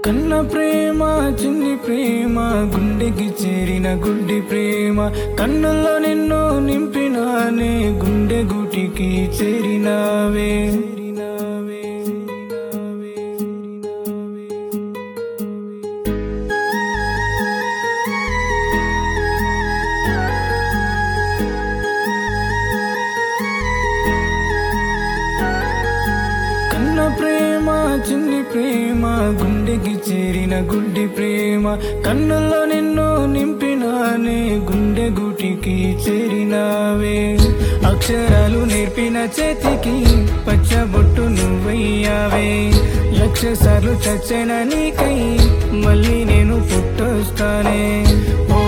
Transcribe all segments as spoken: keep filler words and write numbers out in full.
కన్న ప్రేమ చిన్ని ప్రేమ గుండెకి చేరిన గుడ్డి ప్రేమ కన్నుల్లో నిన్ను నింపినానే గుండె గుటికి చేరినావే కన్న ప్రేమ చిన్ని ప్రేమ గుండెకి చేరిన గుడ్డి ప్రేమ కన్నుల్లో నిన్ను నింపినానే గుండె గుటికి చేరినావే అక్షరాలు నేర్పిన చేతికి పచ్చబొట్టు నువ్వయ్యావే లక్ష సార్లు చచ్చిన నీకై మళ్ళీ నేను పుట్టొస్తానే ఓ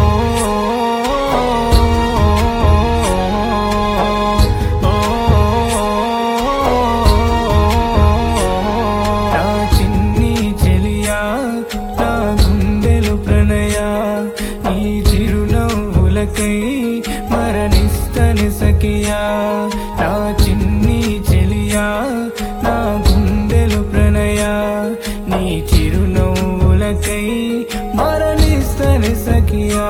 మరణిస్తని సఖియా నా చిన్ని చెలియా నా గుండెలు ప్రణయా నీ చిరునవ్వులకై మరణిస్తని సఖియా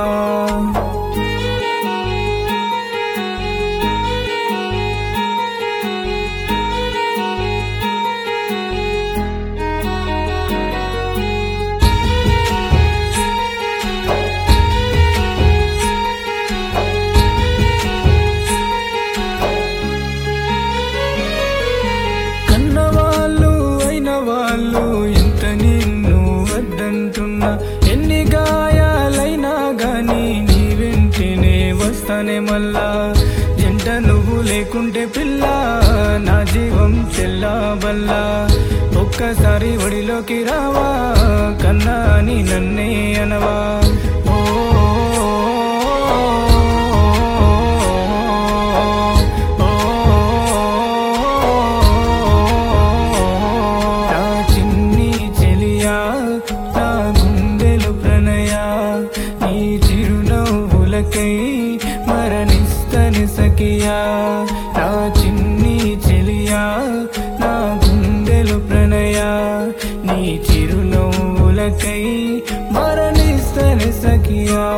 వాళ్ళు ఎంత నిన్ను వద్దంటున్నా ఎన్ని గాయాలైనా గాని నీ వెంటనే వస్తానే మళ్ళా జంట నువ్వు లేకుంటే పిల్ల నా జీవం చెల్లాబల్లా ఒక్కసారి ఒడిలోకి రావా కన్నా అని నన్నే అనవా ఓ మరణిస్తని సఖియా నా చిన్ని చెలియా నా గుండెలు ప్రణయా నీ చిరునవ్వులకై మరణిస్తని సఖియా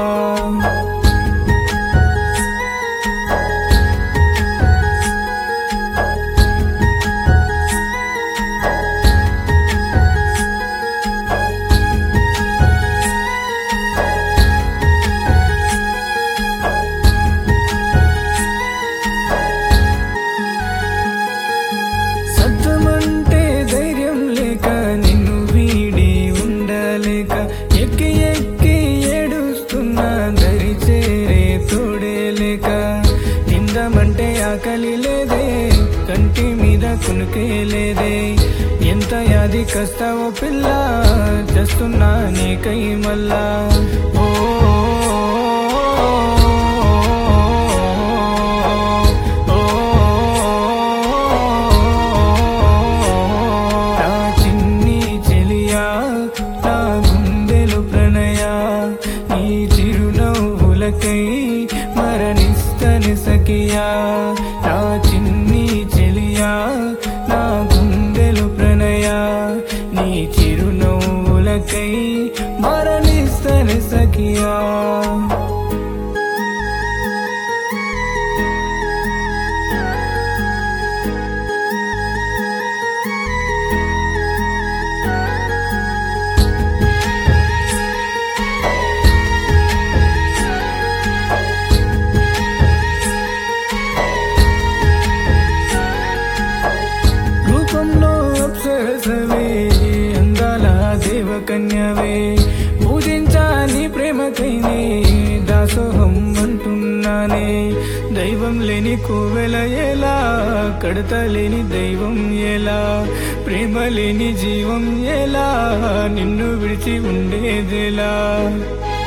ఎక్కి ఎక్కి ఏడుస్తున్నా దరి చేరే తోడే లేక తిందామంటే ఆకలి లేదే కంటి మీద కునుకే లేదే ఎంత యాది కస్తావో పిల్ల చేస్తున్నా నీకై మళ్ళా ఓ మరణిస్తని సఖియా నా చిన్ని చెలియా నా గుండెలు ప్రణయా నీ చిరునవ్వులకై మరణిస్తని సఖియా అందాల దేవకన్యవే పూజించా నీ ప్రేమకైనే దాసోహం అంటున్నానే దైవం లేని కోవెల ఎలా కడత లేని దైవం ఎలా ప్రేమ లేని జీవం ఎలా నిన్ను విడిచి ఉండేదెలా